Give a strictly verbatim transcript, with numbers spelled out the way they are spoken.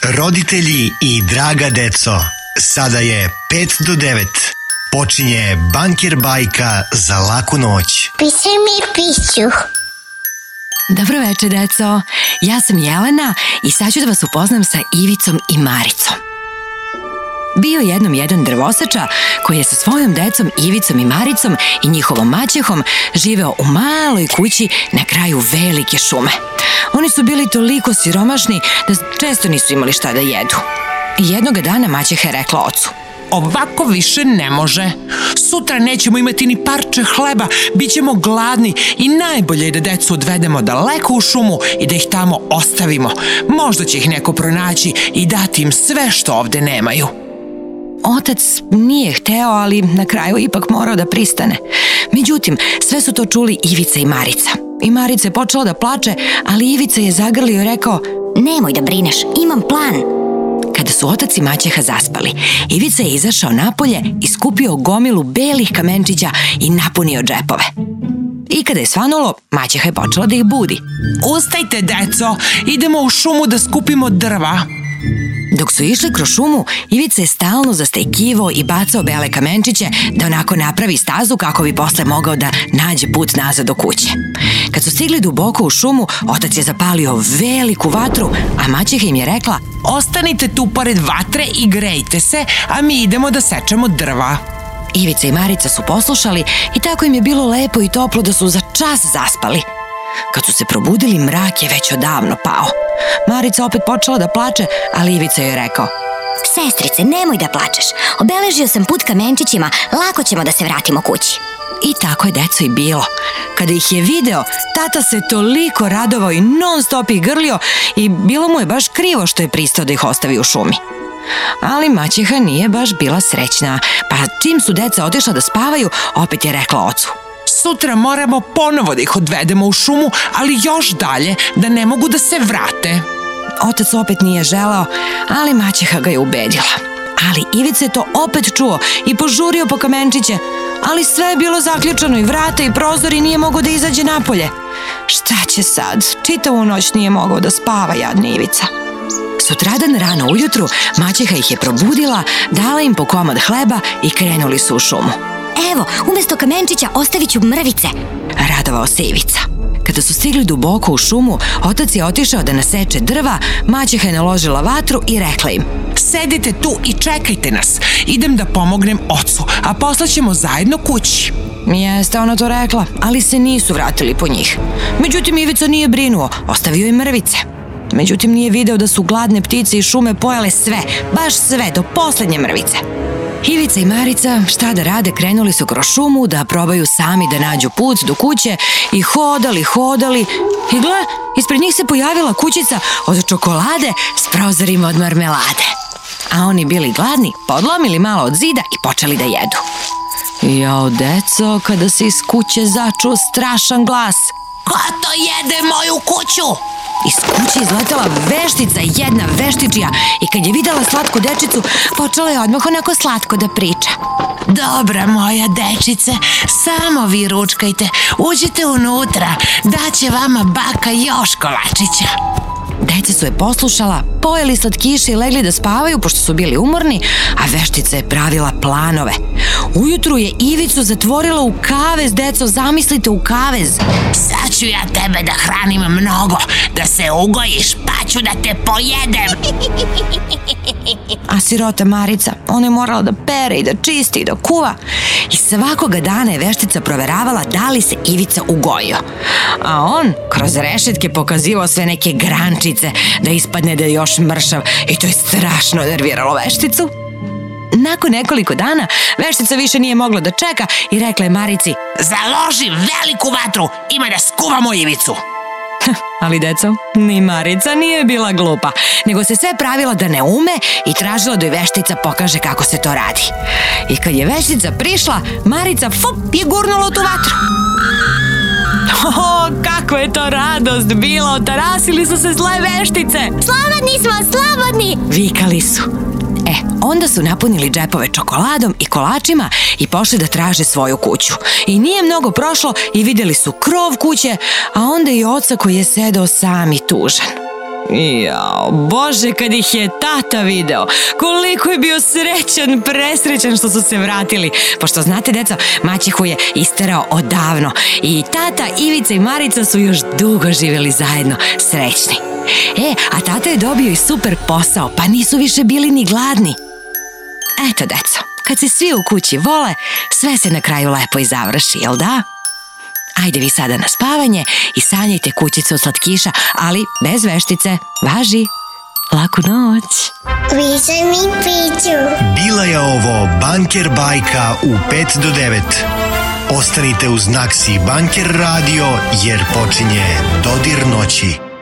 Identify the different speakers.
Speaker 1: Roditelji i draga deco, sada je pet do devet. Počinje Banker bajka za laku noć.
Speaker 2: Piši mi piću.
Speaker 3: Dobro večer, deco. Ja sam Jelena i sad ću da vas upoznam sa Ivicom i Maricom. Bio jednom jedan drvosača koji je sa svojom decom Ivicom i Maricom i njihovom maćehom živeo u maloj kući na kraju velike šume. Oni su bili toliko siromašni da često nisu imali šta da jedu. I jednoga dana maćeha je rekla ocu:
Speaker 4: Ovako više ne može. Sutra nećemo imati ni parče hleba, bit ćemo gladni i najbolje je da decu odvedemo daleko u šumu i da ih tamo ostavimo. Možda će ih neko pronaći i dati im sve što ovde nemaju.
Speaker 3: Otac nije hteo, ali na kraju ipak morao da pristane. Međutim, sve su to čuli Ivica i Marica. I Marica je počela da plače, ali Ivica je zagrlio i rekao:
Speaker 2: Nemoj da brineš, imam plan.
Speaker 3: Kada su otac i maćeha zaspali, Ivica je izašao napolje i skupio gomilu belih kamenčića i napunio džepove. I kada je svanulo, maćeha je počela da ih budi.
Speaker 4: Ustajte, deco, idemo u šumu da skupimo drva.
Speaker 3: Dok su išli kroz šumu, Ivica je stalno zastajkivao i bacao bele kamenčiće da onako napravi stazu kako bi posle mogao da nađe put nazad do kuće. Kad su stigli duboko u šumu, otac je zapalio veliku vatru, a maćeha im je rekla:
Speaker 4: Ostanite tu pored vatre i grejte se, a mi idemo da sečemo drva.
Speaker 3: Ivica i Marica su poslušali i tako im je bilo lepo i toplo da su za čas zaspali. Kad su se probudili, mrak je već odavno pao. Marica opet počela da plače, ali Ivica joj je rekao:
Speaker 2: Sestrice, nemoj da plačeš. Obeležio sam put kamenčićima, lako ćemo da se vratimo kući.
Speaker 3: I tako je, deco, i bilo. Kada ih je video, tata se toliko radovao i non stop ih grlio i bilo mu je baš krivo što je pristao da ih ostavi u šumi. Ali maćeha nije baš bila srećna, pa čim su deca otišla da spavaju, opet je rekla ocu:
Speaker 4: Sutra moramo ponovo da ih odvedemo u šumu, ali još dalje, da ne mogu da se vrate.
Speaker 3: Otac opet nije želeo, ali maćeha ga je ubedila. Ali Ivica je to opet čuo i požurio po kamenčiće, ali sve je bilo zaključano i vrata i prozori, nije mogao da izađe napolje. Šta će sad? Čitavu noć nije mogao da spava, jadni Ivica. Sutradan rano ujutru maćeha ih je probudila, dala im po komad hleba i krenuli su u šumu.
Speaker 2: Evo, umesto kamenčića ostavit ću mrvice.
Speaker 3: Radovao se Ivica. Kada su stigli duboko u šumu, otac je otišao da naseče drva, maćeha je naložila vatru i rekla im:
Speaker 4: Sedite tu i čekajte nas. Idem da pomognem ocu, a posle ćemo zajedno kući.
Speaker 3: Jeste ona to rekla, ali se nisu vratili po njih. Međutim, Ivica nije brinuo, ostavio im mrvice. Međutim, nije video da su gladne ptice iz šume pojele sve, baš sve, do poslednje mrvice. Ivica i Marica, šta da rade, krenuli su kroz šumu da probaju sami da nađu put do kuće i hodali, hodali i gle, ispred njih se pojavila kućica od čokolade s prozorima od marmelade. A oni bili gladni, podlomili malo od zida i počeli da jedu. Jao, deco, kada se iz kuće začuo strašan glas:
Speaker 4: Ko to jede moju kuću?
Speaker 3: Iz kuće izletela veštica, jedna veštičija, i kad je videla slatku dečicu, počela je odmah onako slatko da priča.
Speaker 4: Dobra moja dečice, samo vi ručkajte, uđite unutra, daće vama baka još kolačića.
Speaker 3: Deca su je poslušala, pojeli slatkiše i legli da spavaju pošto su bili umorni, a veštica je pravila planove. Ujutru je Ivicu zatvorila u kavez, deco, zamislite, u kavez.
Speaker 4: Sad ću ja tebe da hranim mnogo, da se ugojiš, pa ću da te pojedem.
Speaker 3: A sirota Marica, ona je morala da pere i da čisti i da kuva. I svakoga dana je veštica proveravala da li se Ivica ugojio. A on kroz rešetke pokazivao sve neke grančice da ispadne da je još mršav i to je strašno nerviralo vešticu. Nakon nekoliko dana veštica više nije mogla da čeka i rekla je Marici:
Speaker 4: Založi veliku vatru, ima da skuvamo Ivicu.
Speaker 3: Ali deco, ni Marica nije bila glupa, nego se sve pravila da ne ume i tražila da joj veštica pokaže kako se to radi. I kad je veštica prišla, Marica fup je gurnula u tu vatru. O, kako je to radost bilo, otarasili su se zle veštice.
Speaker 2: Slobodni smo, slobodni!
Speaker 3: Vikali su. E, onda su napunili džepove čokoladom i kolačima i pošli da traže svoju kuću. I nije mnogo prošlo i vidjeli su krov kuće, a onda i oca koji je sedao sam i tužan. Jao, Bože, kad ih je tata video, koliko je bio srećan, presrećan što su se vratili. Pošto znate, deco, maćehu je isterao odavno i tata, Ivica i Marica su još dugo živjeli zajedno, srećni. E, a tata je dobio i super posao, pa nisu više bili ni gladni. Eto, deco, kad se svi u kući vole, sve se na kraju lepo i završi, jel da? Ajde vi sada na spavanje i sanjajte kućicu od slatkiša, ali bez veštice. Važi. Laku noć.
Speaker 5: Pišaj mi priču.
Speaker 1: Bila je ovo Banker bajka u pet do devet. Ostanite uz Naksi Banker radio jer počinje Dodir noći.